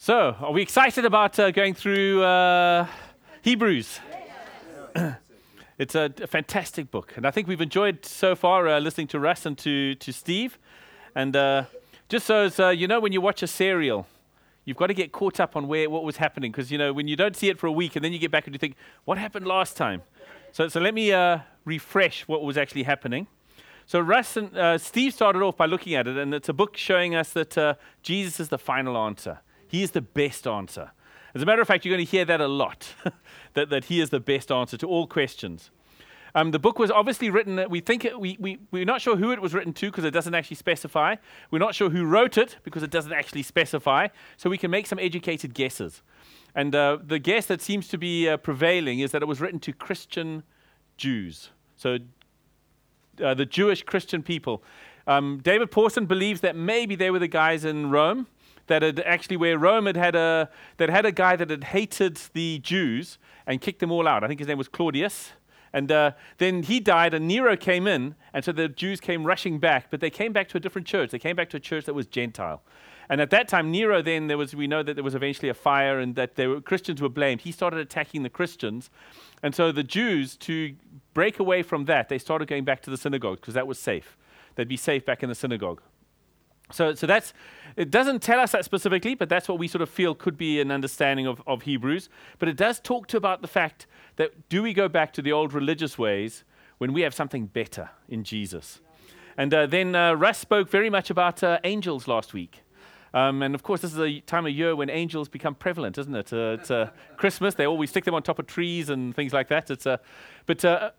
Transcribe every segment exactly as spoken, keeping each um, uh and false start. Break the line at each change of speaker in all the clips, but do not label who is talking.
So, are we excited about uh, going through uh, Hebrews? It's a, a fantastic book, and I think we've enjoyed so far uh, listening to Russ and to, to Steve. And uh, just so as uh, you know, when you watch a serial, you've got to get caught up on where what was happening, because you know when you don't see it for a week, and then you get back and you think, what happened last time? So, so let me uh, refresh what was actually happening. So Russ and uh, Steve started off by looking at it, and it's a book showing us that uh, Jesus is the final answer. He is the best answer. As a matter of fact, you're going to hear that a lot, that, that he is the best answer to all questions. Um, the book was obviously written, we think, it, we, we, we're not sure who it was written to because it doesn't actually specify. We're not sure who wrote it because it doesn't actually specify. So we can make some educated guesses. And uh, the guess that seems to be uh, prevailing is that it was written to Christian Jews. So uh, the Jewish Christian people. Um, David Pawson believes that maybe they were the guys in Rome that had actually, where Rome had had a, that had a guy that had hated the Jews and kicked them all out. I think his name was Claudius. And uh, then he died and Nero came in, and so the Jews came rushing back, but they came back to a different church. They came back to a church that was Gentile. And at that time, Nero then, there was, we know that there was eventually a fire and that there were, Christians were blamed. He started attacking the Christians. And so the Jews, to break away from that, they started going back to the synagogue because that was safe. They'd be safe back in the synagogue. So so that's, it doesn't tell us that specifically, but that's what we sort of feel could be an understanding of, of Hebrews. But it does talk to about the fact that do we go back to the old religious ways when we have something better in Jesus? And uh, then uh, Russ spoke very much about uh, angels last week. Um, and of course, this is a time of year when angels become prevalent, isn't it? Uh, it's uh, Christmas. They always stick them on top of trees and things like that. It's uh, But uh,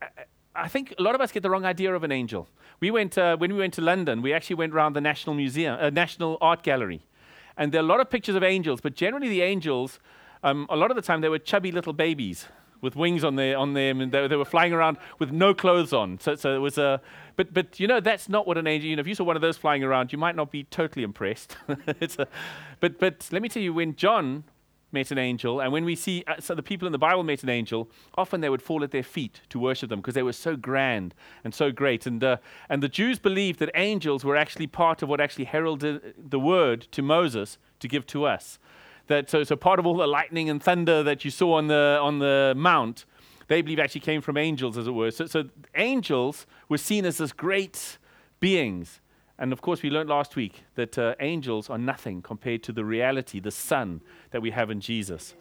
I think a lot of us get the wrong idea of an angel. We went uh, when we went to London. We actually went around the National Museum, uh, National Art Gallery, and there are a lot of pictures of angels. But generally, the angels, um, a lot of the time, they were chubby little babies with wings on their on them, and they, they were flying around with no clothes on. So, so it was a. But but you know that's not what an angel. You know, if you saw one of those flying around, you might not be totally impressed. it's a, but but let me tell you, when John met an angel, and when we see uh, so the people in the Bible met an angel, often they would fall at their feet to worship them because they were so grand and so great. And uh, and the Jews believed that angels were actually part of what actually heralded the word to Moses to give to us. That so so part of all the lightning and thunder that you saw on the on the mount, they believe actually came from angels, as it were. So so angels were seen as this great beings. And of course, we learned last week that uh, angels are nothing compared to the reality, the Son that we have in Jesus.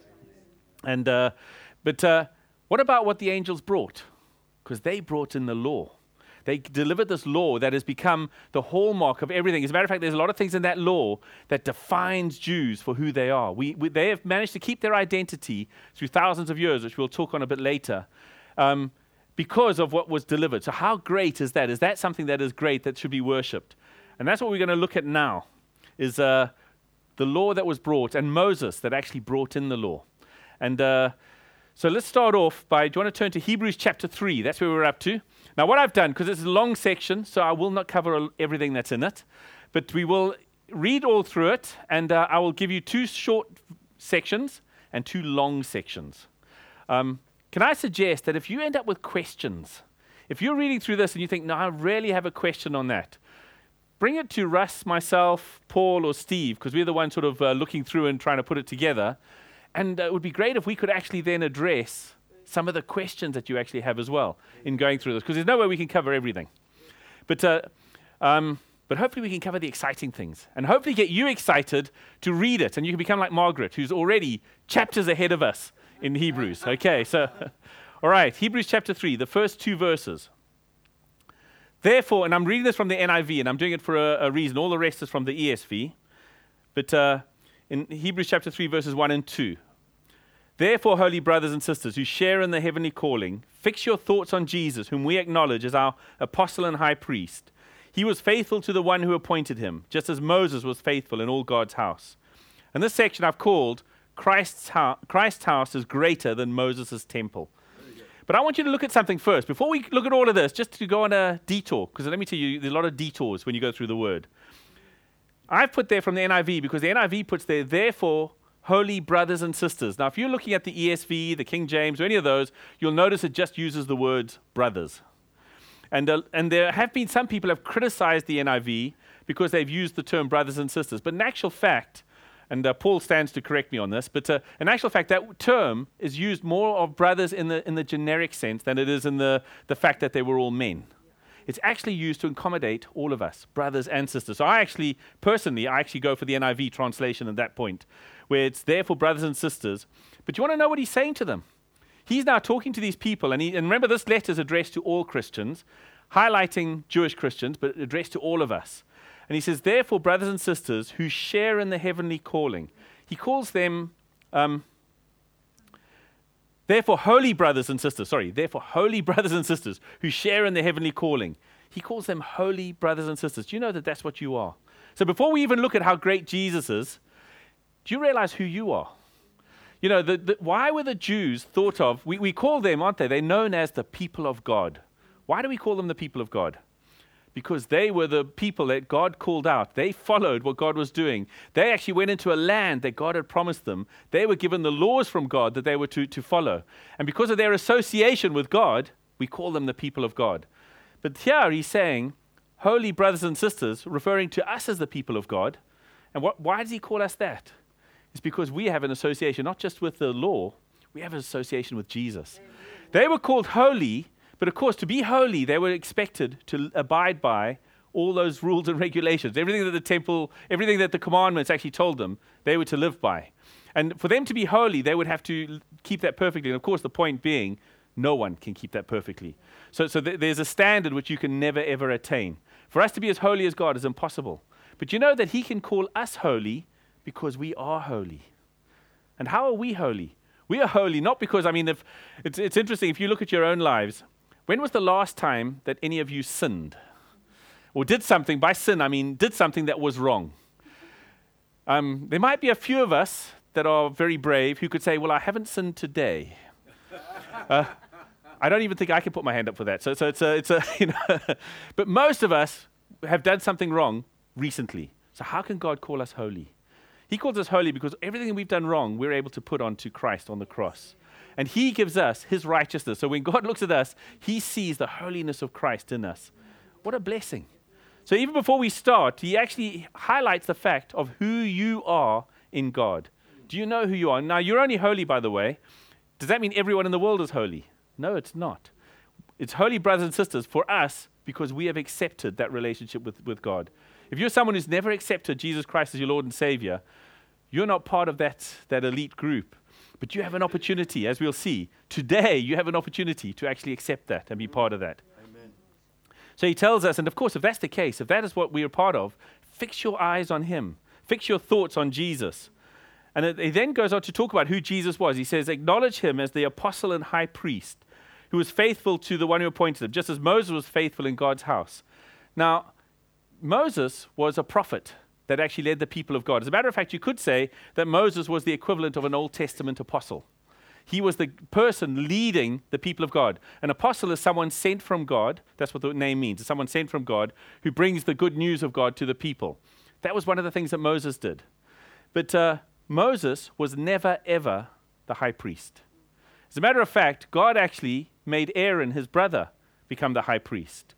And uh, but uh, what about what the angels brought? Because they brought in the law. They delivered this law that has become the hallmark of everything. As a matter of fact, there's a lot of things in that law that defines Jews for who they are. We, we they have managed to keep their identity through thousands of years, which we'll talk on a bit later. Um, because of what was delivered. So how great is that? Is that something that is great that should be worshipped? And that's what we're going to look at now, is uh, the law that was brought, and Moses that actually brought in the law. And uh, so let's start off by, do you want to turn to Hebrews chapter three? That's where we're up to. Now what I've done, because it's a long section, so I will not cover everything that's in it, but we will read all through it, and uh, I will give you two short sections and two long sections. Um, Can I suggest that if you end up with questions, if you're reading through this and you think, no, I really have a question on that, bring it to Russ, myself, Paul, or Steve, because we're the ones sort of uh, looking through and trying to put it together. And uh, it would be great if we could actually then address some of the questions that you actually have as well in going through this, because there's no way we can cover everything. But uh, um, but hopefully we can cover the exciting things, and hopefully get you excited to read it, and you can become like Margaret, who's already chapters ahead of us in Hebrews. Okay, so, all right, Hebrews chapter three, the first two verses. Therefore, and I'm reading this from the N I V, and I'm doing it for a, a reason. All the rest is from the E S V. But uh, in Hebrews chapter three, verses one and two. Therefore, holy brothers and sisters who share in the heavenly calling, fix your thoughts on Jesus, whom we acknowledge as our apostle and high priest. He was faithful to the one who appointed him, just as Moses was faithful in all God's house. And this section I've called Christ's house, Christ's house is greater than Moses' temple. But I want you to look at something first. Before we look at all of this, just to go on a detour, because let me tell you, there's a lot of detours when you go through the word. I've put there from the N I V, because the N I V puts there, therefore, holy brothers and sisters. Now, if you're looking at the E S V, the King James, or any of those, you'll notice it just uses the words brothers. And, uh, and there have been some people who have criticized the N I V because they've used the term brothers and sisters. But in actual fact, And uh, Paul stands to correct me on this, but uh, in actual fact, that term is used more of brothers in the in the generic sense than it is in the, the fact that they were all men. It's actually used to accommodate all of us, brothers and sisters. So I actually, personally, I actually go for the N I V translation at that point, where it's there for brothers and sisters. But you want to know what he's saying to them? He's now talking to these people, and, he, and remember, this letter is addressed to all Christians, highlighting Jewish Christians, but addressed to all of us. And he says, therefore, brothers and sisters who share in the heavenly calling. He calls them, um, therefore, holy brothers and sisters. Sorry, therefore, holy brothers and sisters who share in the heavenly calling. He calls them holy brothers and sisters. Do you know that that's what you are? So before we even look at how great Jesus is, do you realize who you are? You know, the, the, why were the Jews thought of? We, we call them, aren't they? They're known as the people of God. Why do we call them the people of God? Because they were the people that God called out. They followed what God was doing. They actually went into a land that God had promised them. They were given the laws from God that they were to, to follow. And because of their association with God, we call them the people of God. But here he's saying, holy brothers and sisters, referring to us as the people of God. And what, why does he call us that? It's because we have an association, not just with the law, we have an association with Jesus. Amen. They were called holy. But of course, to be holy, they were expected to abide by all those rules and regulations. Everything that the temple, everything that the commandments actually told them, they were to live by. And for them to be holy, they would have to keep that perfectly. And of course, the point being, no one can keep that perfectly. So, so th- there's a standard which you can never, ever attain. For us to be as holy as God is impossible. But you know that he can call us holy because we are holy. And how are we holy? We are holy not because, I mean, if it's, it's interesting, if you look at your own lives, when was the last time that any of you sinned? Or did something, by sin, I mean, did something that was wrong? Um, there might be a few of us that are very brave who could say, well, I haven't sinned today. Uh, I don't even think I can put my hand up for that. So, so it's a, it's a, you know, but most of us have done something wrong recently. So how can God call us holy? He calls us holy because everything we've done wrong, we're able to put onto Christ on the cross. And he gives us his righteousness. So when God looks at us, he sees the holiness of Christ in us. What a blessing. So even before we start, he actually highlights the fact of who you are in God. Do you know who you are? Now, you're only holy, by the way. Does that mean everyone in the world is holy? No, it's not. It's holy brothers and sisters for us because we have accepted that relationship with, with God. If you're someone who's never accepted Jesus Christ as your Lord and Savior, you're not part of that, that elite group. But you have an opportunity, as we'll see. Today, you have an opportunity to actually accept that and be part of that. Amen. So he tells us, and of course, if that's the case, if that is what we are part of, fix your eyes on him. Fix your thoughts on Jesus. And it, he then goes on to talk about who Jesus was. He says, acknowledge him as the apostle and high priest who was faithful to the one who appointed him, just as Moses was faithful in God's house. Now, Moses was a prophet that actually led the people of God. As a matter of fact, you could say that Moses was the equivalent of an Old Testament apostle. He was the person leading the people of God. An apostle is someone sent from God. That's what the name means. It's someone sent from God who brings the good news of God to the people. That was one of the things that Moses did. But uh, Moses was never, ever the high priest. As a matter of fact, God actually made Aaron, his brother, become the high priest.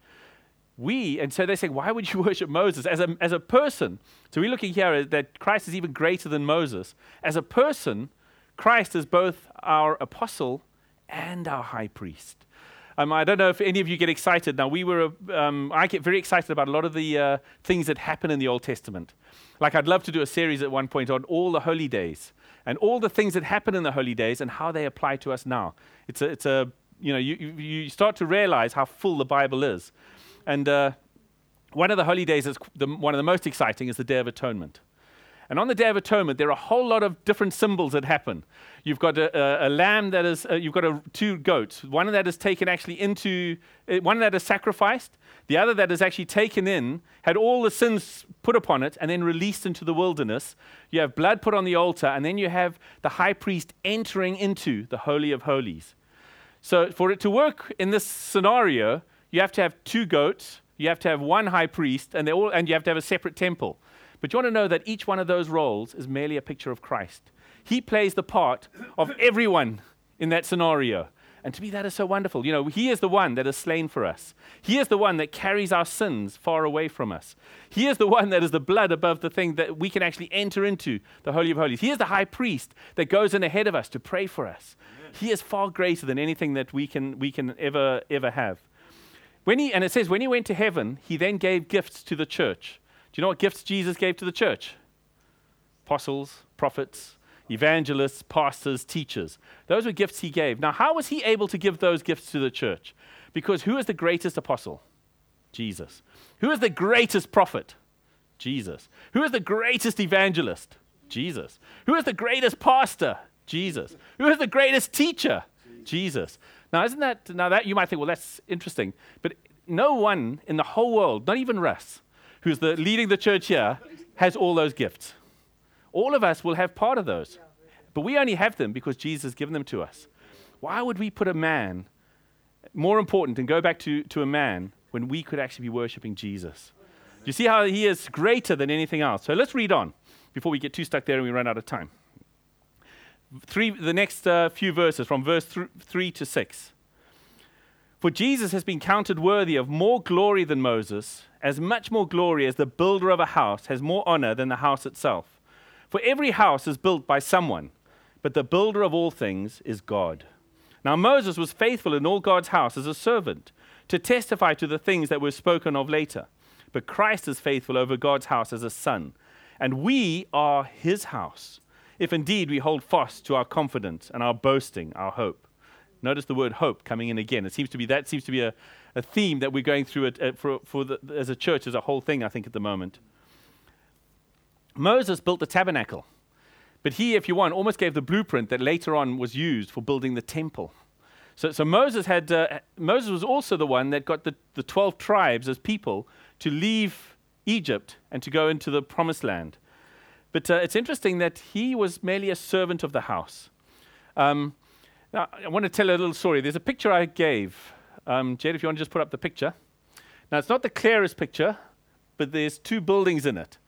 We, and so they say, why would you worship Moses? As a, as a person, so we're looking here that Christ is even greater than Moses. As a person, Christ is both our apostle and our high priest. Um, I don't know if any of you get excited. Now, we were, um, I get very excited about a lot of the uh, things that happen in the Old Testament. Like I'd love to do a series at one point on all the holy days and all the things that happen in the holy days and how they apply to us now. It's a, it's a you know, you, you start to realize how full the Bible is. And uh, one of the holy days, is the, one of the most exciting, is the Day of Atonement. And on the Day of Atonement, there are a whole lot of different symbols that happen. You've got a, a, a lamb that is, uh, you've got a, two goats. One that is taken actually into, uh, one that is sacrificed. The other that is actually taken in, had all the sins put upon it, and then released into the wilderness. You have blood put on the altar, and then you have the high priest entering into the Holy of Holies. So for it to work in this scenario, you have to have two goats, you have to have one high priest, and, all, and you have to have a separate temple. But you want to know that each one of those roles is merely a picture of Christ. He plays the part of everyone in that scenario. And to me, that is so wonderful. You know, he is the one that is slain for us. He is the one that carries our sins far away from us. He is the one that is the blood above the thing that we can actually enter into the Holy of Holies. He is the high priest that goes in ahead of us to pray for us. Amen. He is far greater than anything that we can we can ever, ever have. When he, and it says, when he went to heaven, he then gave gifts to the church. Do you know what gifts Jesus gave to the church? Apostles, prophets, evangelists, pastors, teachers. Those were gifts he gave. Now, how was he able to give those gifts to the church? Because who is the greatest apostle? Jesus. Who is the greatest prophet? Jesus. Who is the greatest evangelist? Jesus. Who is the greatest pastor? Jesus. Who is the greatest teacher? Jesus. Now, isn't that, now that you might think, well, that's interesting, but no one in the whole world, not even Russ, who's the leading the church here, has all those gifts. All of us will have part of those. But we only have them because Jesus has given them to us. Why would we put a man more important and go back to, to a man when we could actually be worshiping Jesus? Do you see how he is greater than anything else? So let's read on before we get too stuck there and we run out of time. Three, the next uh, few verses from verse th- three to six. For Jesus has been counted worthy of more glory than Moses, as much more glory as the builder of a house has more honor than the house itself. For every house is built by someone, but the builder of all things is God. Now Moses was faithful in all God's house as a servant, to testify to the things that were spoken of later. But Christ is faithful over God's house as a son, and we are his house, if indeed we hold fast to our confidence and our boasting, our hope. Notice the word hope coming in again. It seems to be that seems to be a, a theme that we're going through it, uh, for, for the, as a church, as a whole thing, I think, at the moment. Moses built the tabernacle, but he, if you want, almost gave the blueprint that later on was used for building the temple. So, so Moses had uh, Moses was also the one that got the, the twelve tribes as people to leave Egypt and to go into the promised land. But uh, it's interesting that he was merely a servant of the house. Um, now, I want to tell a little story. There's a picture I gave. Um, Jed, if you want to just put up the picture. Now, it's not the clearest picture, but there's two buildings in it.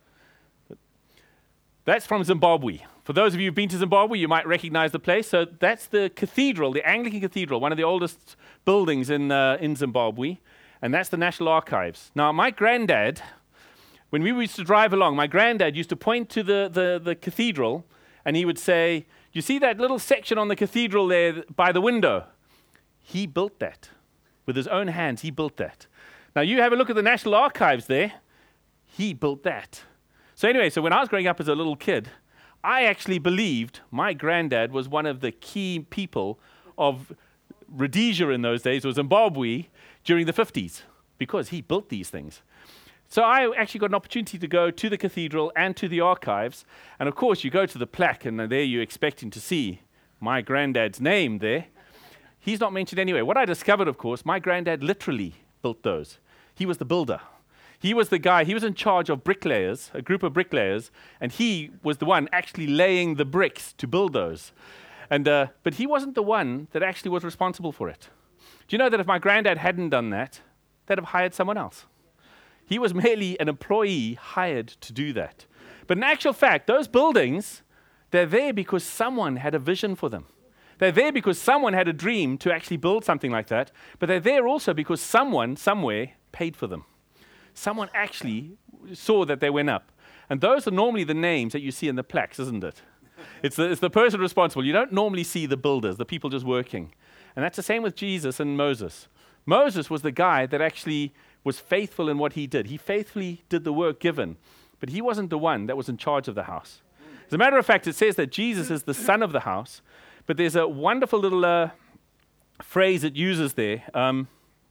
That's from Zimbabwe. For those of you who've been to Zimbabwe, you might recognize the place. So that's the cathedral, the Anglican Cathedral, one of the oldest buildings in uh, in Zimbabwe. And that's the National Archives. Now, my granddad, when we used to drive along, my granddad used to point to the, the, the cathedral, and he would say, you see that little section on the cathedral there by the window? He built that. With his own hands, he built that. Now, you have a look at the National Archives there. He built that. So anyway, so when I was growing up as a little kid, I actually believed my granddad was one of the key people of Rhodesia in those days, or Zimbabwe, during the fifties, because he built these things. So I actually got an opportunity to go to the cathedral and to the archives. And of course, you go to the plaque, and there you're expecting to see my granddad's name there. He's not mentioned anywhere. What I discovered, of course, my granddad literally built those. He was the builder. He was the guy, he was in charge of bricklayers, a group of bricklayers, and he was the one actually laying the bricks to build those. And uh, but he wasn't the one that actually was responsible for it. Do you know that if my granddad hadn't done that, they'd have hired someone else? He was merely an employee hired to do that. But in actual fact, those buildings, they're there because someone had a vision for them. They're there because someone had a dream to actually build something like that, but they're there also because someone, somewhere, paid for them. Someone actually saw that they went up. And those are normally the names that you see in the plaques, isn't it? It's the, it's the person responsible. You don't normally see the builders, the people just working. And that's the same with Jesus and Moses. Moses was the guy that actually was faithful in what he did. He faithfully did the work given, but he wasn't the one that was in charge of the house. As a matter of fact, it says that Jesus is the son of the house, but there's a wonderful little uh, phrase it uses there. Um,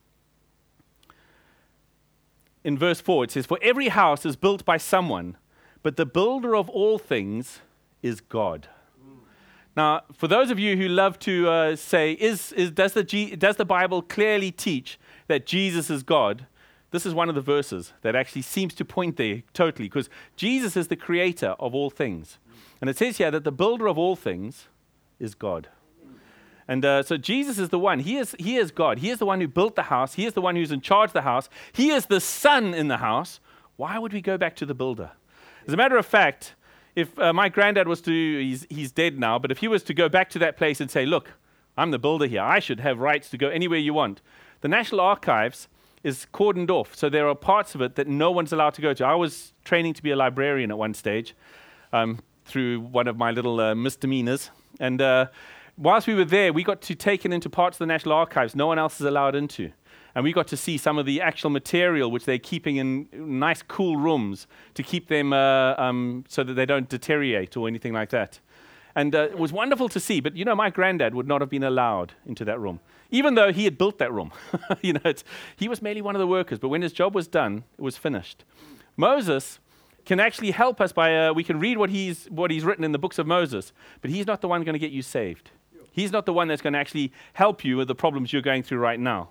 In verse four, it says, for every house is built by someone, but the builder of all things is God. Mm. Now, for those of you who love to uh, say, is, is, does, the G, does the Bible clearly teach that Jesus is God? This is one of the verses that actually seems to point there totally, because Jesus is the creator of all things. Mm. And it says here that the builder of all things is God. And uh, so Jesus is the one. He is, he is God. He is the one who built the house. He is the one who's in charge of the house. He is the son in the house. Why would we go back to the builder? As a matter of fact, if uh, my granddad was to, he's, he's dead now, but if he was to go back to that place and say, look, I'm the builder here. I should have rights to go anywhere you want. The National Archives is cordoned off, so there are parts of it that no one's allowed to go to. I was training to be a librarian at one stage um, through one of my little uh, misdemeanors. And uh, whilst we were there, we got to taken into parts of the National Archives no one else is allowed into. And we got to see some of the actual material which they're keeping in nice, cool rooms to keep them uh, um, so that they don't deteriorate or anything like that. And uh, it was wonderful to see. But, you know, my granddad would not have been allowed into that room, even though he had built that room. you know, it's, he was merely one of the workers. But when his job was done, it was finished. Moses can actually help us by, uh, we can read what he's, what he's written in the books of Moses, but he's not the one going to get you saved. He's not the one that's going to actually help you with the problems you're going through right now.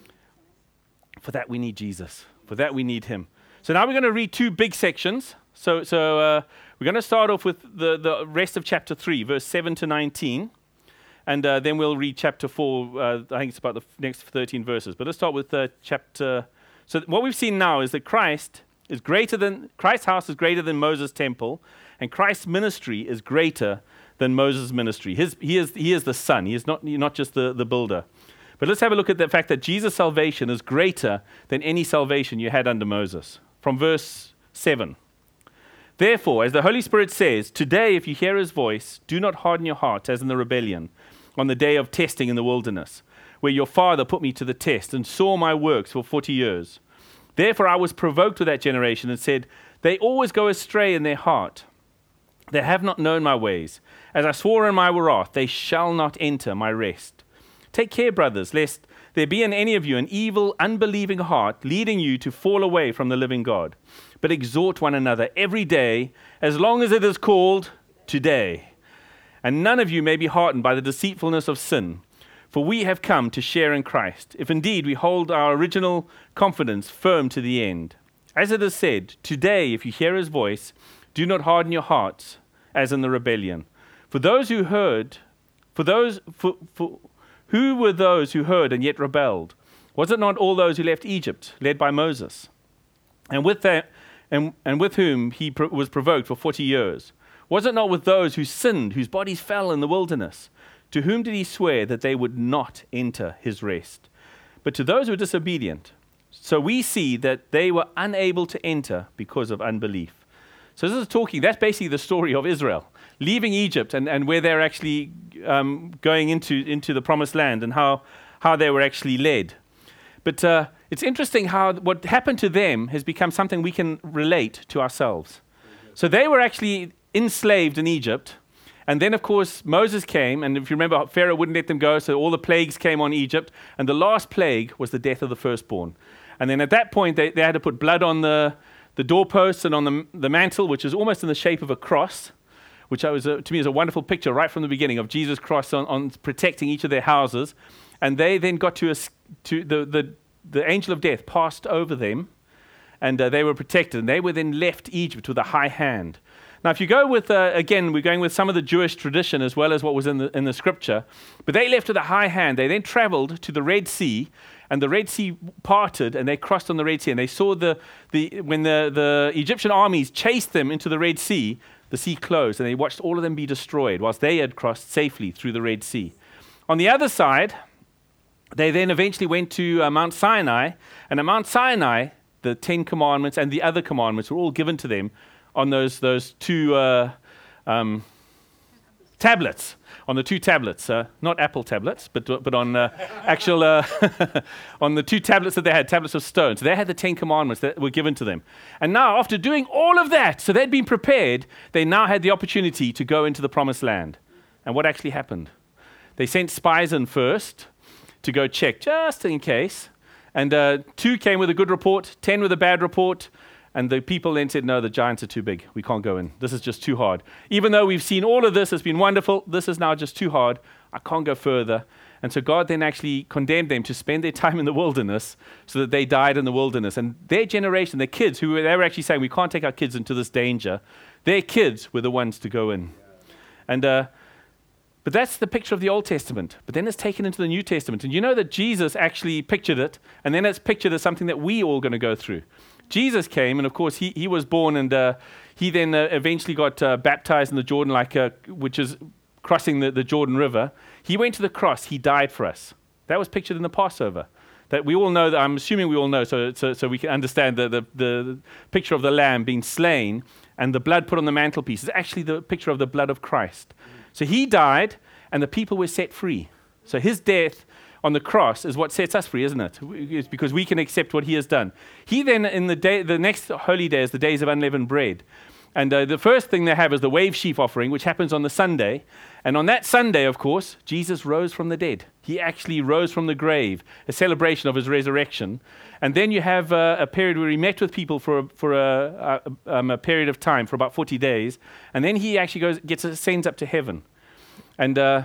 For that, we need Jesus. For that, we need him. So now we're going to read two big sections. So, so uh, we're going to start off with the, the rest of chapter three, verse seven to nineteen. And uh, then we'll read chapter four. Uh, I think it's about the f- next thirteen verses. But let's start with uh, chapter... So th- what we've seen now is that Christ is greater than... Christ's house is greater than Moses' temple. And Christ's ministry is greater than Moses' ministry. His, he, is, he is the son. He is not, not just the, the builder. But let's have a look at the fact that Jesus' salvation is greater than any salvation you had under Moses. From verse seven. Therefore, as the Holy Spirit says, today if you hear his voice, do not harden your heart as in the rebellion, on the day of testing in the wilderness, where your father put me to the test and saw my works for forty years. Therefore I was provoked with that generation and said, they always go astray in their heart. They have not known my ways. As I swore in my wrath, they shall not enter my rest. Take care, brothers, lest there be in any of you an evil, unbelieving heart, leading you to fall away from the living God. But exhort one another every day, as long as it is called today. And none of you may be heartened by the deceitfulness of sin. For we have come to share in Christ, if indeed we hold our original confidence firm to the end. As it is said, today, if you hear his voice, do not harden your hearts, as in the rebellion. For those who heard, for those, for, for, who were those who heard and yet rebelled? Was it not all those who left Egypt, led by Moses? And with that, and, and with whom he pro- was provoked for forty years? Was it not with those who sinned, whose bodies fell in the wilderness? To whom did he swear that they would not enter his rest? But to those who were disobedient. So we see that they were unable to enter because of unbelief. So this is talking, that's basically the story of Israel, leaving Egypt and, and where they're actually um, going into, into the promised land and how, how they were actually led. But uh, it's interesting how what happened to them has become something we can relate to ourselves. So they were actually enslaved in Egypt. And then, of course, Moses came. And if you remember, Pharaoh wouldn't let them go. So all the plagues came on Egypt. And the last plague was the death of the firstborn. And then at that point, they, they had to put blood on the, the doorposts and on the, the mantle, which is almost in the shape of a cross, which I was a, to me is a wonderful picture right from the beginning of Jesus' cross on, on protecting each of their houses. And they then got to, a, to the, the, the angel of death passed over them, and uh, they were protected. And they were then left Egypt with a high hand. Now, if you go with, uh, again, we're going with some of the Jewish tradition as well as what was in the, in the scripture, but they left with a high hand. They then traveled to the Red Sea, and the Red Sea parted, and they crossed on the Red Sea, and they saw the, the when the, the Egyptian armies chased them into the Red Sea, the sea closed, and they watched all of them be destroyed whilst they had crossed safely through the Red Sea. On the other side, they then eventually went to uh, Mount Sinai, and at Mount Sinai, the Ten Commandments and the other commandments were all given to them on those those two uh, um, tablets, on the two tablets, uh, not Apple tablets, but but on uh, actual, uh, on the two tablets that they had, tablets of stone. So they had the Ten Commandments that were given to them. And now, after doing all of that, so they'd been prepared, they now had the opportunity to go into the promised land. And what actually happened? They sent spies in first to go check, just in case. And uh, two came with a good report, ten with a bad report. And the people then said, no, the giants are too big. We can't go in. This is just too hard. Even though we've seen all of this, it's been wonderful. This is now just too hard. I can't go further. And so God then actually condemned them to spend their time in the wilderness so that they died in the wilderness. And their generation, their kids, who were, they were actually saying, we can't take our kids into this danger. Their kids were the ones to go in. And uh, but that's the picture of the Old Testament. But then it's taken into the New Testament. And you know that Jesus actually pictured it. And then it's pictured as something that we all going to go through. Jesus came, and of course, he, he was born, and uh, he then uh, eventually got uh, baptized in the Jordan, like uh, which is crossing the, the Jordan River. He went to the cross. He died for us. That was pictured in the Passover. That we all know, that I'm assuming we all know, so, so, so we can understand the, the, the picture of the lamb being slain and the blood put on the mantelpiece is actually the picture of the blood of Christ. So he died and the people were set free. So his death on the cross is what sets us free, isn't it? It's because we can accept what he has done. He then, in the day, the next holy day is the days of unleavened bread. And uh, the first thing they have is the wave sheaf offering, which happens on the Sunday. And on that Sunday, of course, Jesus rose from the dead. He actually rose from the grave, a celebration of his resurrection. And then you have uh, a period where he met with people for, a, for a, a, um, a period of time, for about forty days. And then he actually goes, gets ascends up to heaven. And uh,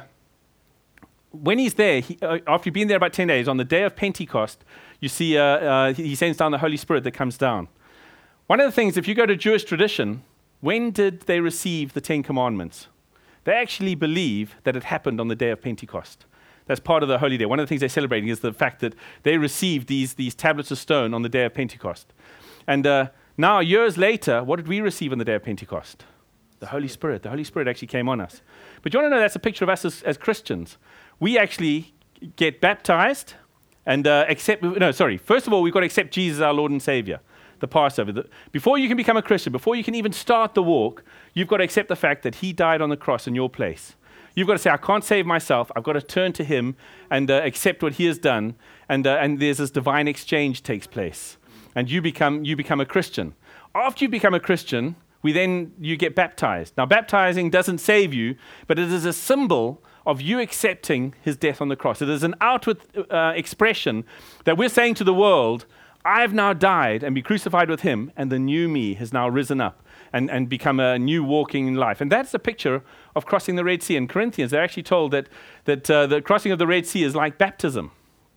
when he's there, he, uh, after you've been there about ten days, on the day of Pentecost, you see uh, uh, he sends down the Holy Spirit that comes down. One of the things, if you go to Jewish tradition, when did they receive the Ten Commandments? They actually believe that it happened on the day of Pentecost. That's part of the holy day. One of the things they're celebrating is the fact that they received these, these tablets of stone on the day of Pentecost. And uh, now, years later, what did we receive on the day of Pentecost? The Holy Spirit. The Holy Spirit actually came on us. But you want to know, that's a picture of us as, as Christians. We actually get baptized and uh, accept, no, sorry. First of all, we've got to accept Jesus, our Lord and Savior. The Passover. The, before you can become a Christian, before you can even start the walk, you've got to accept the fact that he died on the cross in your place. You've got to say, I can't save myself. I've got to turn to him and uh, accept what he has done. And, uh, and there's this divine exchange takes place. And you become, you become a Christian. After you become a Christian, we then, you get baptized. Now, baptizing doesn't save you, but it is a symbol of you accepting his death on the cross. It is an outward uh, expression that we're saying to the world, I've now died and been crucified with him, and the new me has now risen up and, and become a new walking in life. And that's a picture of crossing the Red Sea. In Corinthians, they're actually told that, that uh, the crossing of the Red Sea is like baptism.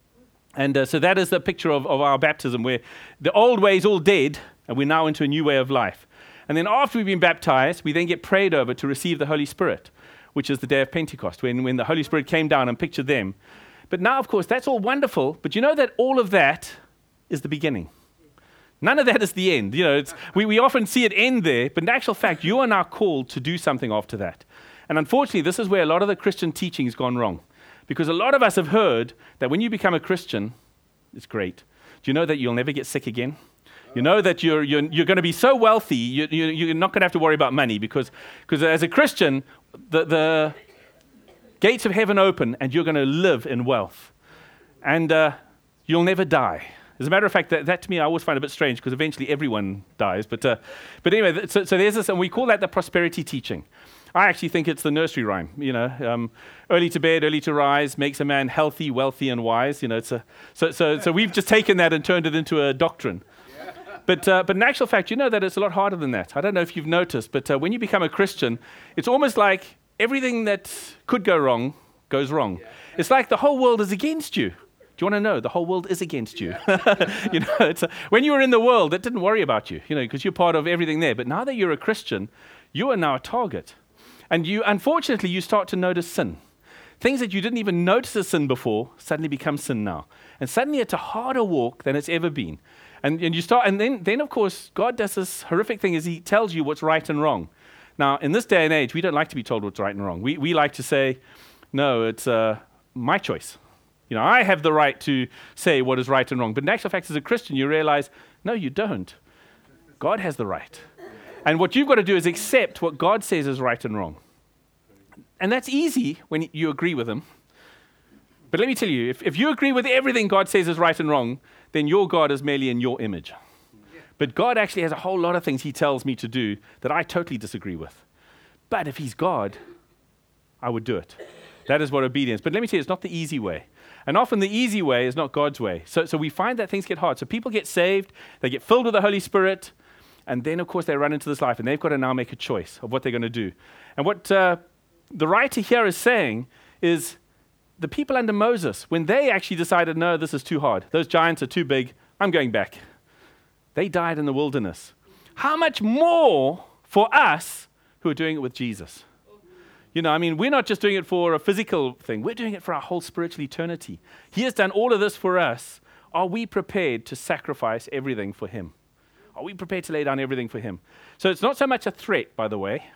And uh, so that is the picture of, of our baptism, where the old way is all dead, and we're now into a new way of life. And then after we've been baptized, we then get prayed over to receive the Holy Spirit, which is the day of Pentecost, when, when the Holy Spirit came down and pictured them. But now, of course, that's all wonderful, but you know that all of that is the beginning. None of that is the end. You know, it's, we, we often see it end there, but in actual fact, you are now called to do something after that. And unfortunately, this is where a lot of the Christian teaching has gone wrong. Because a lot of us have heard that when you become a Christian, it's great. Do you know that you'll never get sick again? You know that you're, you're, you're going to be so wealthy, you, you, you're not going to have to worry about money, because because as a Christian, the, the gates of heaven open and you're going to live in wealth. And uh, you'll never die. As a matter of fact, that, that to me I always find a bit strange, because eventually everyone dies. But uh, but anyway, so, so there's this, and we call that the prosperity teaching. I actually think it's the nursery rhyme. You know, um, early to bed, early to rise makes a man healthy, wealthy, and wise. You know, it's a so so so we've just taken that and turned it into a doctrine. But uh, but in actual fact, you know that it's a lot harder than that. I don't know if you've noticed, but uh, when you become a Christian, it's almost like everything that could go wrong goes wrong. It's like the whole world is against you. Do you want to know? The whole world is against you. Yeah. you know, it's a, when you were in the world, it didn't worry about you, you know, because you're part of everything there. But now that you're a Christian, you are now a target. And you, unfortunately, you start to notice sin. Things that you didn't even notice as sin before suddenly become sin now. And suddenly it's a harder walk than it's ever been. And, and you start, and then, then, of course, God does this horrific thing, is he tells you what's right and wrong. Now, in this day and age, we don't like to be told what's right and wrong. We, we like to say, no, it's uh, my choice. You know, I have the right to say what is right and wrong. But in actual fact, as a Christian, you realize, no, you don't. God has the right. And what you've got to do is accept what God says is right and wrong. And that's easy when you agree with him. But let me tell you, if, if you agree with everything God says is right and wrong, then your God is merely in your image. But God actually has a whole lot of things he tells me to do that I totally disagree with. But if he's God, I would do it. That is what obedience. But let me tell you, it's not the easy way. And often the easy way is not God's way. So, so we find that things get hard. So people get saved, they get filled with the Holy Spirit, and then, of course, they run into this life, and they've got to now make a choice of what they're going to do. And what uh, the writer here is saying is the people under Moses, when they actually decided, no, this is too hard, those giants are too big, I'm going back. They died in the wilderness. How much more for us who are doing it with Jesus? You know, I mean, we're not just doing it for a physical thing. We're doing it for our whole spiritual eternity. He has done all of this for us. Are we prepared to sacrifice everything for him? Are we prepared to lay down everything for him? So it's not so much a threat, by the way.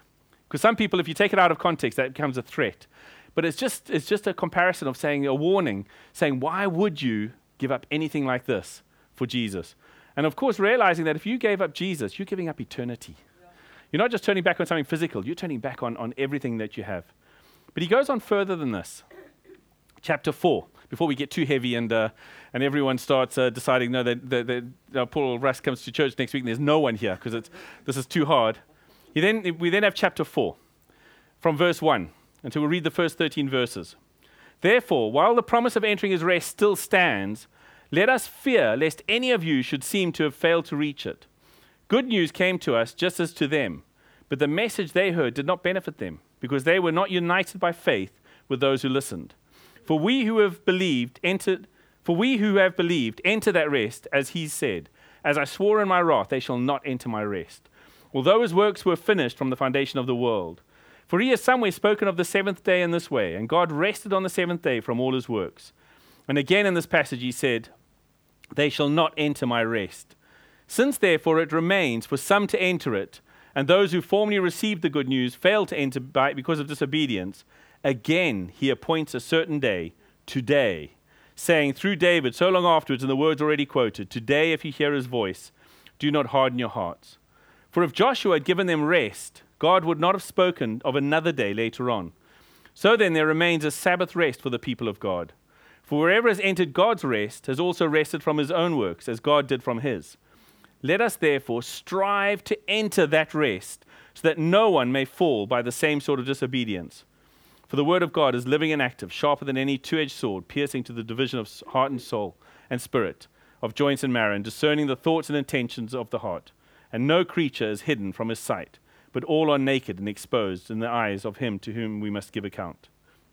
Because some people, if you take it out of context, that becomes a threat. But it's just it's just a comparison of saying, a warning, saying, why would you give up anything like this for Jesus? And of course, realizing that if you gave up Jesus, you're giving up eternity. Yeah. You're not just turning back on something physical, you're turning back on, on everything that you have. But he goes on further than this. Chapter four, before we get too heavy and uh, and everyone starts uh, deciding, no, that, that, that uh, Paul Russ comes to church next week and there's no one here because it's this is too hard. He then we then have chapter four, from verse one, until we read the first thirteen verses. Therefore, while the promise of entering his rest still stands, let us fear lest any of you should seem to have failed to reach it. Good news came to us just as to them, but the message they heard did not benefit them, because they were not united by faith with those who listened. For we who have believed entered for we who have believed enter that rest, as he said, as I swore in my wrath, they shall not enter my rest. Although his works were finished from the foundation of the world. For he has somewhere spoken of the seventh day in this way, and God rested on the seventh day from all his works. And again in this passage he said, they shall not enter my rest. Since therefore it remains for some to enter it, and those who formerly received the good news failed to enter by, because of disobedience, again he appoints a certain day, today, saying through David so long afterwards in the words already quoted, today if you hear his voice, do not harden your hearts. For if Joshua had given them rest, God would not have spoken of another day later on. So then there remains a Sabbath rest for the people of God. For whoever has entered God's rest has also rested from his own works, as God did from his. Let us therefore strive to enter that rest, so that no one may fall by the same sort of disobedience. For the word of God is living and active, sharper than any two-edged sword, piercing to the division of heart and soul and spirit, of joints and marrow, and discerning the thoughts and intentions of the heart. And no creature is hidden from his sight, but all are naked and exposed in the eyes of him to whom we must give account.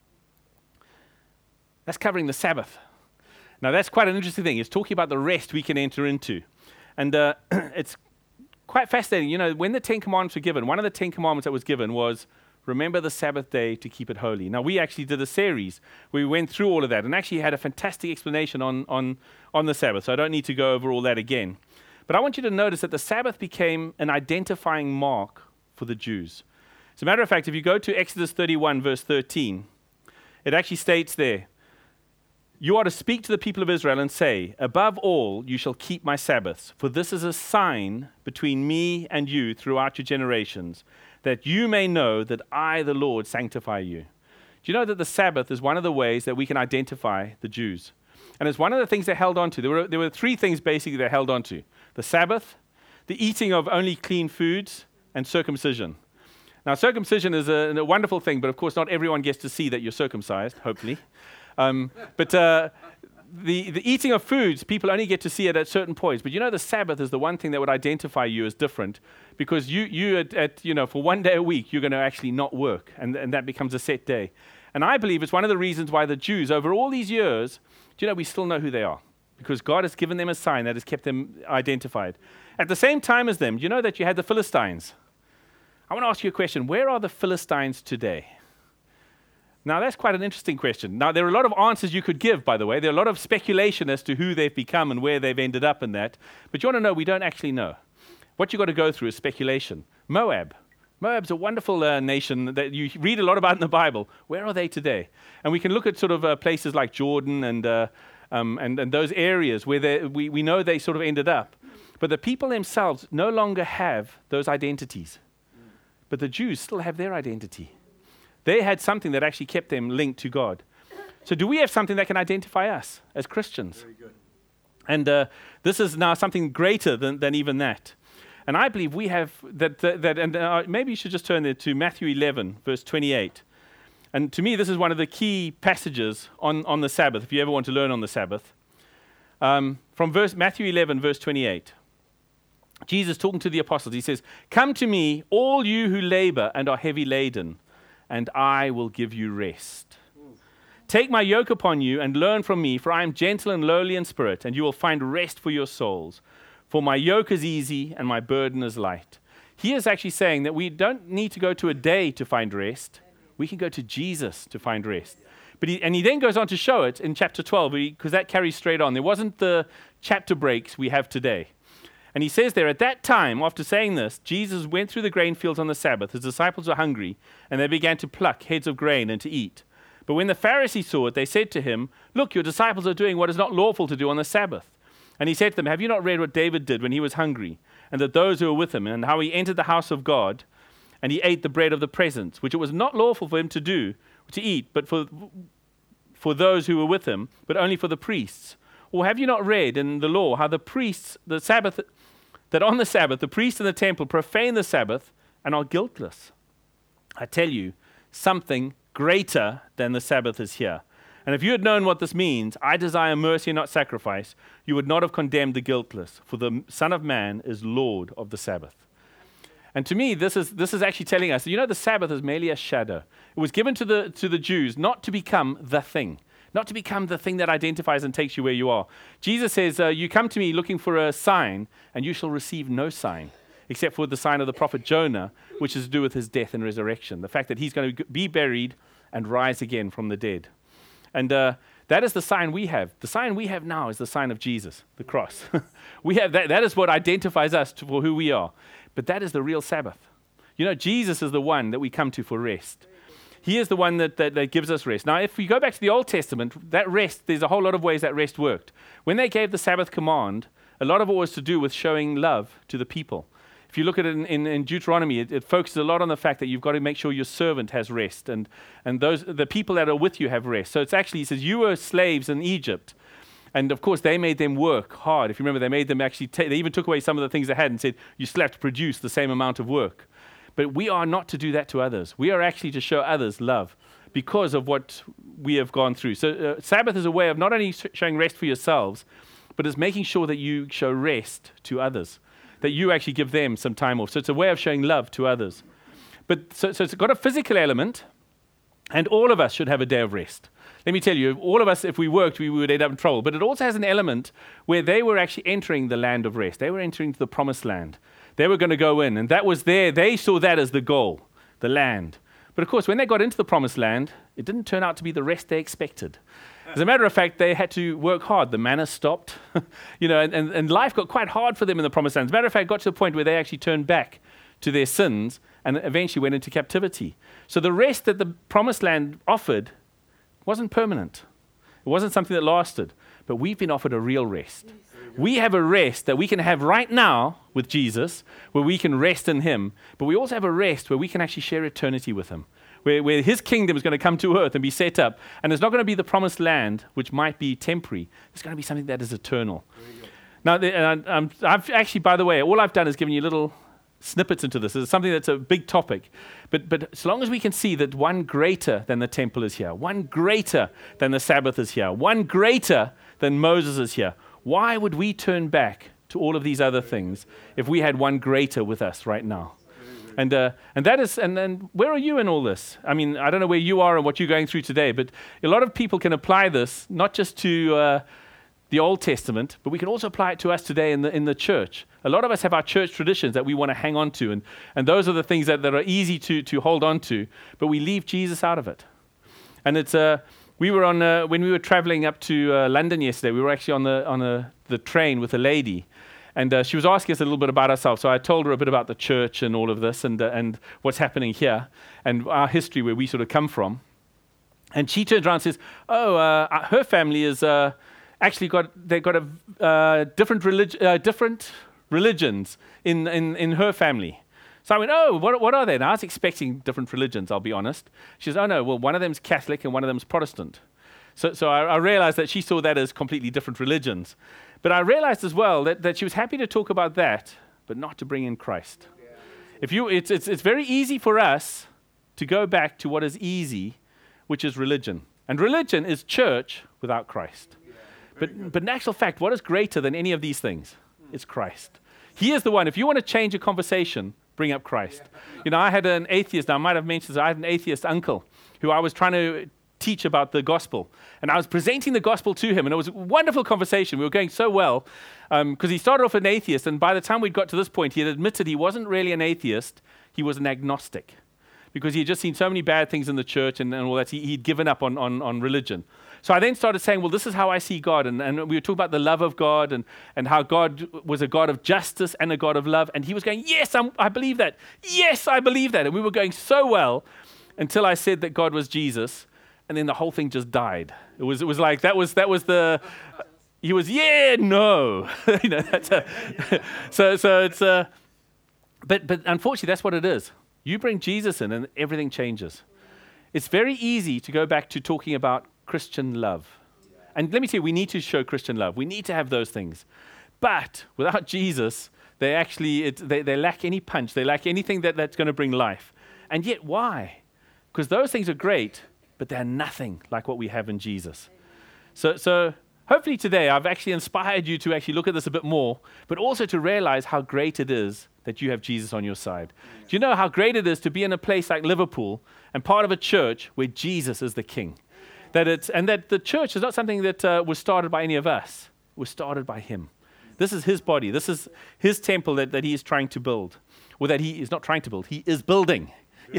That's covering the Sabbath. Now that's quite an interesting thing. It's talking about the rest we can enter into. And uh, it's quite fascinating. You know, when the Ten Commandments were given, one of the Ten Commandments that was given was, remember the Sabbath day to keep it holy. Now, we actually did a series where we went through all of that and actually had a fantastic explanation on, on, on the Sabbath, so I don't need to go over all that again. But I want you to notice that the Sabbath became an identifying mark for the Jews. As a matter of fact, if you go to Exodus thirty-one, verse thirteen, it actually states there, you are to speak to the people of Israel and say, above all, you shall keep my Sabbaths, for this is a sign between me and you throughout your generations, that you may know that I, the Lord, sanctify you. Do you know that the Sabbath is one of the ways that we can identify the Jews? And it's one of the things they held on to. There were, there were three things basically they held on to. The Sabbath, the eating of only clean foods, and circumcision. Now, circumcision is a, a wonderful thing, but of course not everyone gets to see that you're circumcised, hopefully. Um, but uh, the, the eating of foods, people only get to see it at certain points. But you know, the Sabbath is the one thing that would identify you as different, because you, you at, at you know, for one day a week, you're going to actually not work, and, and that becomes a set day. And I believe it's one of the reasons why the Jews, over all these years, do you know, we still know who they are, because God has given them a sign that has kept them identified. At the same time as them, do you know that you had the Philistines? I want to ask you a question. Where are the Philistines today? Now, that's quite an interesting question. Now, there are a lot of answers you could give, by the way. There are a lot of speculation as to who they've become and where they've ended up in that. But you want to know, we don't actually know. What you've got to go through is speculation. Moab. Moab's a wonderful uh, nation that you read a lot about in the Bible. Where are they today? And we can look at sort of uh, places like Jordan and, uh, um, and and those areas where they, we, we know they sort of ended up. But the people themselves no longer have those identities. But the Jews still have their identity. They had something that actually kept them linked to God. So do we have something that can identify us as Christians? Very good. And uh, this is now something greater than, than even that. And I believe we have that, that, that and uh, maybe you should just turn there to Matthew eleven, verse twenty-eight. And to me, this is one of the key passages on, on the Sabbath, if you ever want to learn on the Sabbath. Um, from verse Matthew eleven, verse twenty-eight. Jesus talking to the apostles, he says, come to me, all you who labor and are heavy laden, and I will give you rest. Take my yoke upon you and learn from me, for I am gentle and lowly in spirit, and you will find rest for your souls. For my yoke is easy and my burden is light. He is actually saying that we don't need to go to a day to find rest. We can go to Jesus to find rest. But he, and he then goes on to show it in chapter twelve, because that carries straight on. There wasn't the chapter breaks we have today. And he says there, at that time, after saying this, Jesus went through the grain fields on the Sabbath. His disciples were hungry, and they began to pluck heads of grain and to eat. But when the Pharisees saw it, they said to him, look, your disciples are doing what is not lawful to do on the Sabbath. And he said to them, have you not read what David did when he was hungry, and that those who were with him, and how he entered the house of God, and he ate the bread of the presence, which it was not lawful for him to do, to eat, but for, for those who were with him, but only for the priests? Or have you not read in the law how the priests, the Sabbath, that on the Sabbath, the priests in the temple profane the Sabbath and are guiltless? I tell you, something greater than the Sabbath is here. And if you had known what this means, I desire mercy and not sacrifice, you would not have condemned the guiltless, for the Son of Man is Lord of the Sabbath. And to me, this is this is actually telling us that, you know, the Sabbath is merely a shadow. It was given to the to the Jews not to become the thing, not to become the thing that identifies and takes you where you are. Jesus says, uh, you come to me looking for a sign, and you shall receive no sign, except for the sign of the prophet Jonah, which is to do with his death and resurrection, the fact that he's going to be buried and rise again from the dead. And uh, that is the sign we have. The sign we have now is the sign of Jesus, the cross. we have that. That is what identifies us to, for who we are. But that is the real Sabbath. You know, Jesus is the one that we come to for rest. He is the one that, that, that gives us rest. Now, if we go back to the Old Testament, that rest, there's a whole lot of ways that rest worked. When they gave the Sabbath command, a lot of it was to do with showing love to the people. If you look at it in, in, in Deuteronomy, it, it focuses a lot on the fact that you've got to make sure your servant has rest, and, and those the people that are with you have rest. So it's actually, it says, you were slaves in Egypt. And of course, they made them work hard. If you remember, they made them actually, ta- they even took away some of the things they had and said, you still have to produce the same amount of work. But we are not to do that to others. We are actually to show others love because of what we have gone through. So uh, Sabbath is a way of not only sh- showing rest for yourselves, but it's making sure that you show rest to others, that you actually give them some time off. So it's a way of showing love to others. But so, so it's got a physical element, and all of us should have a day of rest. Let me tell you, all of us, if we worked, we would end up in trouble. But it also has an element where they were actually entering the land of rest. They were entering the promised land. They were going to go in, and that was there. They saw that as the goal, the land. But of course, when they got into the promised land, it didn't turn out to be the rest they expected. As a matter of fact, they had to work hard. The manna stopped, you know, and, and, and life got quite hard for them in the promised land. As a matter of fact, it got to the point where they actually turned back to their sins and eventually went into captivity. So the rest that the promised land offered wasn't permanent. It wasn't something that lasted. But we've been offered a real rest. We have a rest that we can have right now with Jesus, where we can rest in him. But we also have a rest where we can actually share eternity with him, where, where his kingdom is going to come to earth and be set up. And it's not going to be the promised land, which might be temporary. It's going to be something that is eternal. Now, the, uh, um, I've actually, by the way, all I've done is given you little snippets into this. It's something that's a big topic. But, but as long as we can see that one greater than the temple is here, one greater than the Sabbath is here, one greater than Moses is here, why would we turn back to all of these other things if we had one greater with us right now? And uh, and that is, and then where are you in all this? I mean, I don't know where you are and what you're going through today, but a lot of people can apply this not just to uh, the Old Testament, but we can also apply it to us today in the in the church. A lot of us have our church traditions that we want to hang on to, and, and those are the things that, that are easy to to hold on to, but we leave Jesus out of it. And it's uh, we were on uh, when we were traveling up to uh, London yesterday. We were actually on the on a, the train with a lady. And uh, she was asking us a little bit about ourselves. So I told her a bit about the church and all of this and uh, and what's happening here and our history, where we sort of come from. And she turns around and says, oh, uh, her family is uh, actually got, they've got a uh, different, relig- uh, different religions in, in, in her family. So I went, oh, what, what are they? And I was expecting different religions, I'll be honest. She says, oh, no, well, one of them's Catholic and one of them's Protestant. So, so I, I realized that she saw that as completely different religions. But I realized as well that, that she was happy to talk about that, but not to bring in Christ. Yeah. If you, it's, it's, it's very easy for us to go back to what is easy, which is religion. And religion is church without Christ. Yeah. But, but in actual fact, what is greater than any of these things? Hmm. It's Christ. He is the one. If you want to change a conversation, bring up Christ. Yeah. You know, I had an atheist, I might have mentioned this, I had an atheist uncle who I was trying to teach about the gospel. And I was presenting the gospel to him, and it was a wonderful conversation. We were going so well, because um, he started off an atheist, and by the time we'd got to this point, he had admitted he wasn't really an atheist, he was an agnostic, because he had just seen so many bad things in the church and, and all that, he, he'd given up on, on, on religion. So I then started saying, well, this is how I see God. And, and we were talking about the love of God and, and how God was a God of justice and a God of love. And he was going, yes, I'm, I believe that. Yes, I believe that. And we were going so well until I said that God was Jesus. And then the whole thing just died. It was, it was like, that was, that was the, he was, yeah, no. you know, that's a, so, so it's a, but, but unfortunately, that's what it is. You bring Jesus in and everything changes. It's very easy to go back to talking about Christian love. And let me tell you, we need to show Christian love. We need to have those things. But without Jesus, they actually, it, they, they lack any punch. They lack anything that, that's going to bring life. And yet, why? Because those things are great, but they're nothing like what we have in Jesus. So, so hopefully today, I've actually inspired you to actually look at this a bit more, but also to realize how great it is that you have Jesus on your side. Do you know how great it is to be in a place like Liverpool and part of a church where Jesus is the King? That it's, and that the church is not something that uh, was started by any of us. It was started by him. This is his body. This is his temple that, that he is trying to build. Or that he is not trying to build. He is building.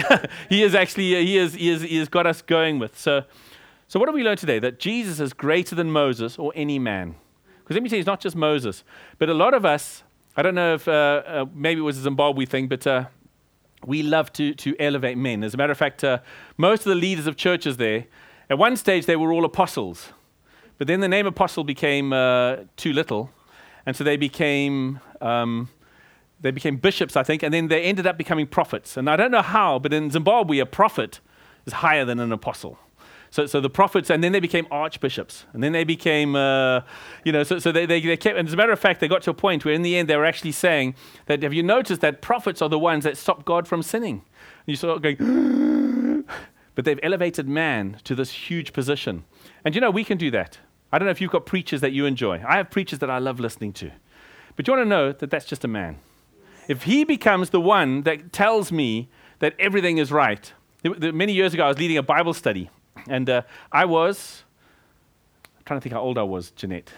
he is actually, uh, he, is, he, is, he has got us going with. So, so what have we learned today? That Jesus is greater than Moses or any man. Because let me tell you, it's not just Moses. But a lot of us, I don't know if uh, uh, maybe it was a Zimbabwe thing, but uh, we love to, to elevate men. As a matter of fact, uh, most of the leaders of churches there, at one stage they were all apostles. But then the name apostle became uh, too little. And so they became um, they became bishops, I think, and then they ended up becoming prophets. And I don't know how, but in Zimbabwe, a prophet is higher than an apostle. So, so the prophets, and then they became archbishops, and then they became, uh, you know, so, so they, they, they kept, and as a matter of fact, they got to a point where in the end they were actually saying that, have you noticed that prophets are the ones that stop God from sinning? And you start going, but they've elevated man to this huge position. And you know, we can do that. I don't know if you've got preachers that you enjoy. I have preachers that I love listening to. But you want to know that that's just a man. If he becomes the one that tells me that everything is right. Many years ago, I was leading a Bible study. And uh, I was, I'm trying to think how old I was, Jeanette.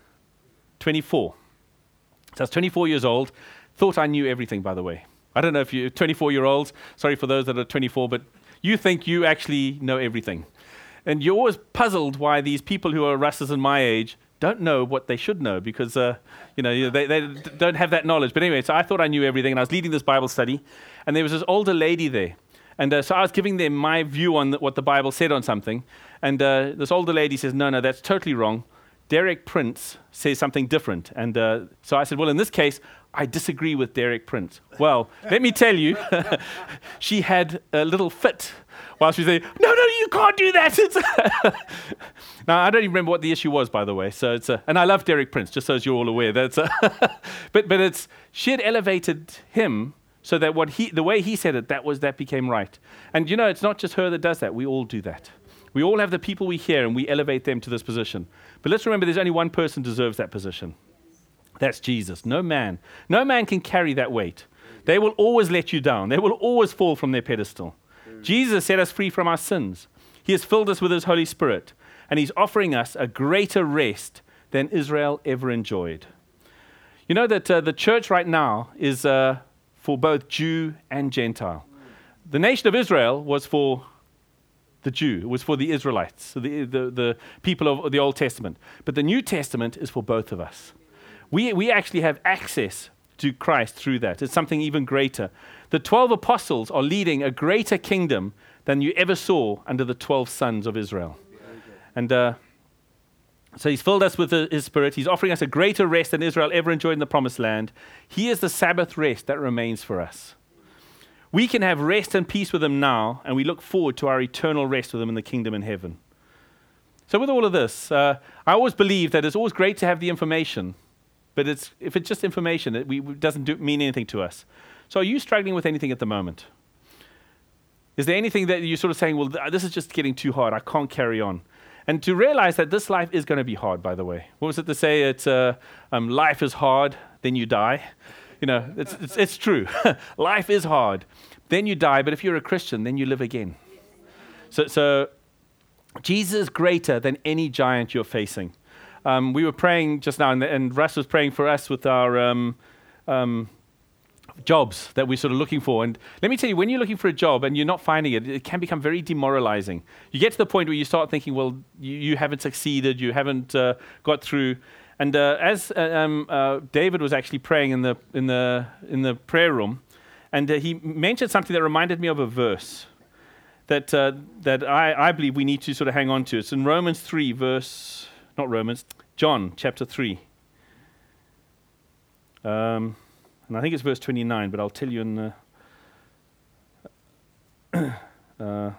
twenty-four. So I was twenty-four years old. Thought I knew everything, by the way. I don't know if you're twenty-four-year-olds. Sorry for those that are twenty-four, but you think you actually know everything. And you're always puzzled why these people who are Russes in my age don't know what they should know because, uh, you know, they, they don't have that knowledge. But anyway, so I thought I knew everything, and I was leading this Bible study, and there was this older lady there. And uh, so I was giving them my view on the, what the Bible said on something. And uh, this older lady says, no, no, that's totally wrong. Derek Prince says something different. And uh, so I said, well, in this case, I disagree with Derek Prince. Well, let me tell you, she had a little fit while she was saying, no, no, you can't do that. It's now, I don't even remember what the issue was, by the way. So it's a, and I love Derek Prince, just so as you're all aware. That's a but but it's she had elevated him so that what he, the way he said it, that was that became right. And you know, it's not just her that does that. We all do that. We all have the people we hear, and we elevate them to this position. But let's remember, there's only one person deserves that position. That's Jesus. No man. No man can carry that weight. They will always let you down. They will always fall from their pedestal. Mm. Jesus set us free from our sins. He has filled us with his Holy Spirit, and he's offering us a greater rest than Israel ever enjoyed. You know that uh, the church right now is uh, for both Jew and Gentile. The nation of Israel was for the Jew. It was for the Israelites, the, the, the people of the Old Testament. But the New Testament is for both of us. We, we actually have access to Christ through that. It's something even greater. The twelve apostles are leading a greater kingdom than you ever saw under the twelve sons of Israel. And uh, so he's filled us with the, his Spirit. He's offering us a greater rest than Israel ever enjoyed in the Promised Land. He is the Sabbath rest that remains for us. We can have rest and peace with him now, and we look forward to our eternal rest with him in the kingdom in heaven. So with all of this, uh, I always believe that it's always great to have the information, but it's, if it's just information, it, we, it doesn't do, mean anything to us. So are you struggling with anything at the moment? Is there anything that you're sort of saying, well, th- this is just getting too hard, I can't carry on? And to realize that this life is going to be hard, by the way. What was it to say? It's uh, um, life is hard, then you die. You know, it's, it's, it's true. Life is hard. Then you die, but if you're a Christian, then you live again. So, so Jesus is greater than any giant you're facing. Um, we were praying just now, and, and Russ was praying for us with our um, um, jobs that we're sort of looking for. And let me tell you, when you're looking for a job and you're not finding it, it can become very demoralizing. You get to the point where you start thinking, well, you, you haven't succeeded, you haven't uh, got through. And uh, as uh, um, uh, David was actually praying in the in the in the prayer room, and uh, he mentioned something that reminded me of a verse that uh, that I, I believe we need to sort of hang on to. It's in Romans three, verse not Romans, John chapter three. Um, and I think it's verse twenty-nine, but I'll tell you in the uh,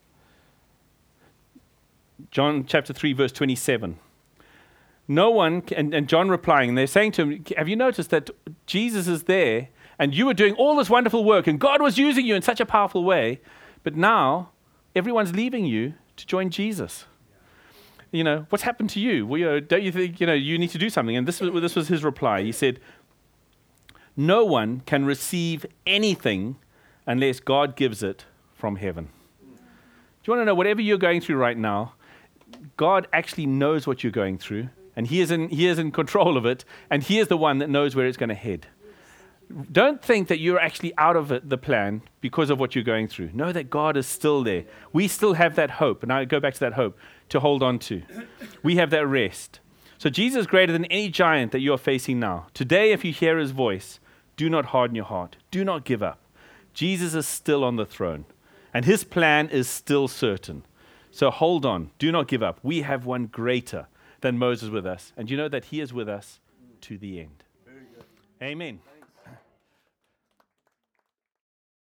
John chapter three, verse twenty-seven. No one, can, and, and John replying, and they're saying to him, have you noticed that Jesus is there, and you were doing all this wonderful work, and God was using you in such a powerful way, but now everyone's leaving you to join Jesus. You know, what's happened to you? Well, you know, don't you think, you know, you need to do something? And this was, this was his reply. He said, no one can receive anything unless God gives it from heaven. Do you want to know, whatever you're going through right now, God actually knows what you're going through, and he is in, he is in control of it, and he is the one that knows where it's going to head. Don't think that you're actually out of it, the plan because of what you're going through. Know that God is still there. We still have that hope, and I go back to that hope, to hold on to. We have that rest. So Jesus is greater than any giant that you are facing now. Today, if you hear his voice, do not harden your heart. Do not give up. Jesus is still on the throne, and his plan is still certain. So hold on. Do not give up. We have one greater than Moses with us, and you know that he is with us to the end. Amen.